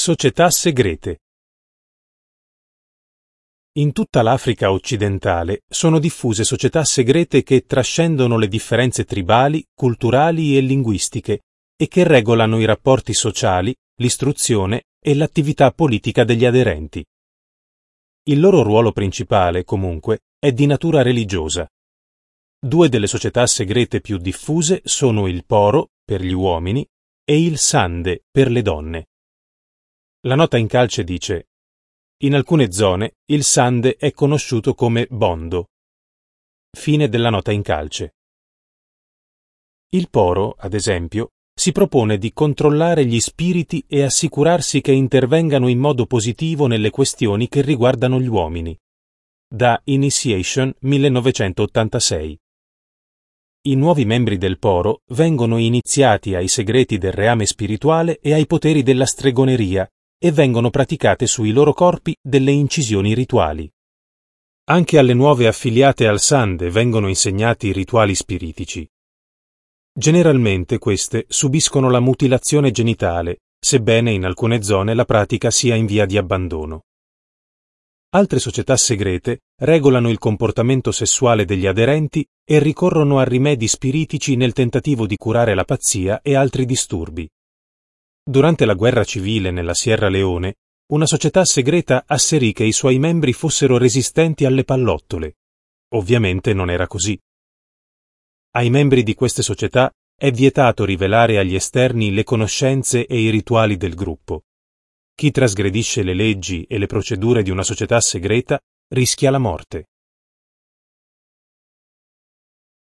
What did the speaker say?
Società segrete. In tutta l'Africa occidentale sono diffuse società segrete che trascendono le differenze tribali, culturali e linguistiche e che regolano i rapporti sociali, l'istruzione e l'attività politica degli aderenti. Il loro ruolo principale, comunque, è di natura religiosa. Due delle società segrete più diffuse sono il Poro, per gli uomini, e il Sande, per le donne. La nota in calce dice: in alcune zone il Sande è conosciuto come Bondo. Fine della nota in calce. Il Poro, ad esempio, si propone di controllare gli spiriti e assicurarsi che intervengano in modo positivo nelle questioni che riguardano gli uomini. Da Initiation 1986. I nuovi membri del Poro vengono iniziati ai segreti del reame spirituale e ai poteri della stregoneria e vengono praticate sui loro corpi delle incisioni rituali. Anche alle nuove affiliate al Sande vengono insegnati rituali spiritici. Generalmente queste subiscono la mutilazione genitale, sebbene in alcune zone la pratica sia in via di abbandono. Altre società segrete regolano il comportamento sessuale degli aderenti e ricorrono a rimedi spiritici nel tentativo di curare la pazzia e altri disturbi. Durante la guerra civile nella Sierra Leone, una società segreta asserì che i suoi membri fossero resistenti alle pallottole. Ovviamente non era così. Ai membri di queste società è vietato rivelare agli esterni le conoscenze e i rituali del gruppo. Chi trasgredisce le leggi e le procedure di una società segreta rischia la morte.